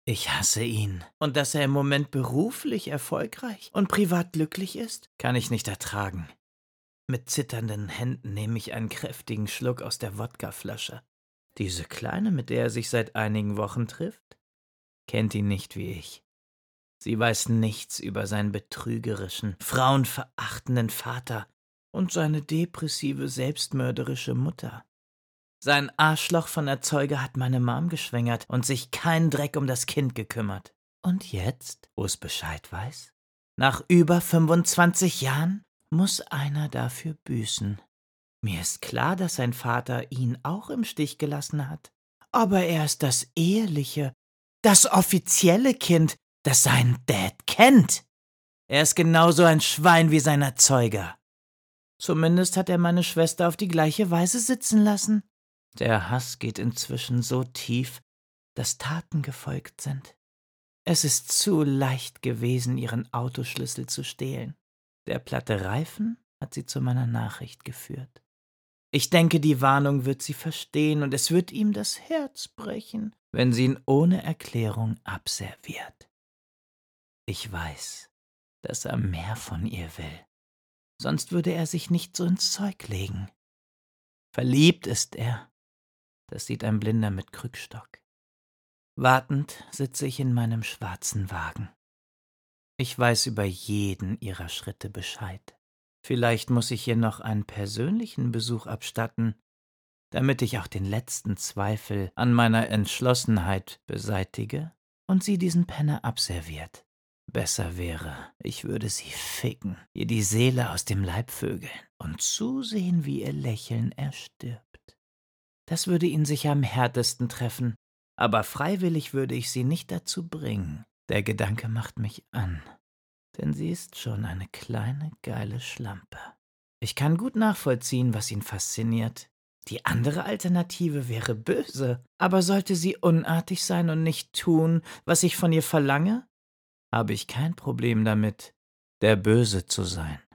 Ich hasse ihn. Und dass er im Moment beruflich erfolgreich und privat glücklich ist, kann ich nicht ertragen. Mit zitternden Händen nehme ich einen kräftigen Schluck aus der Wodkaflasche. Diese Kleine, mit der er sich seit einigen Wochen trifft, kennt ihn nicht wie ich. Sie weiß nichts über seinen betrügerischen, frauenverachtenden Vater und seine depressive, selbstmörderische Mutter. Sein Arschloch von Erzeuger hat meine Mom geschwängert und sich keinen Dreck um das Kind gekümmert. Und jetzt, wo es Bescheid weiß, nach über 25 Jahren, muss einer dafür büßen. Mir ist klar, dass sein Vater ihn auch im Stich gelassen hat. Aber er ist das eheliche, das offizielle Kind, das seinen Dad kennt. Er ist genauso ein Schwein wie sein Erzeuger. Zumindest hat er meine Schwester auf die gleiche Weise sitzen lassen. Der Hass geht inzwischen so tief, dass Taten gefolgt sind. Es ist zu leicht gewesen, ihren Autoschlüssel zu stehlen. Der platte Reifen hat sie zu meiner Nachricht geführt. Ich denke, die Warnung wird sie verstehen und es wird ihm das Herz brechen, wenn sie ihn ohne Erklärung abserviert. Ich weiß, dass er mehr von ihr will. Sonst würde er sich nicht so ins Zeug legen. Verliebt ist er. Das sieht ein Blinder mit Krückstock. Wartend sitze ich in meinem schwarzen Wagen. Ich weiß über jeden ihrer Schritte Bescheid. Vielleicht muss ich ihr noch einen persönlichen Besuch abstatten, damit ich auch den letzten Zweifel an meiner Entschlossenheit beseitige und sie diesen Penner abserviert. Besser wäre, ich würde sie ficken, ihr die Seele aus dem Leib vögeln und zusehen, wie ihr Lächeln erstirbt. Das würde ihn sicher am härtesten treffen, aber freiwillig würde ich sie nicht dazu bringen. Der Gedanke macht mich an, denn sie ist schon eine kleine, geile Schlampe. Ich kann gut nachvollziehen, was ihn fasziniert. Die andere Alternative wäre böse, aber sollte sie unartig sein und nicht tun, was ich von ihr verlange, habe ich kein Problem damit, der Böse zu sein.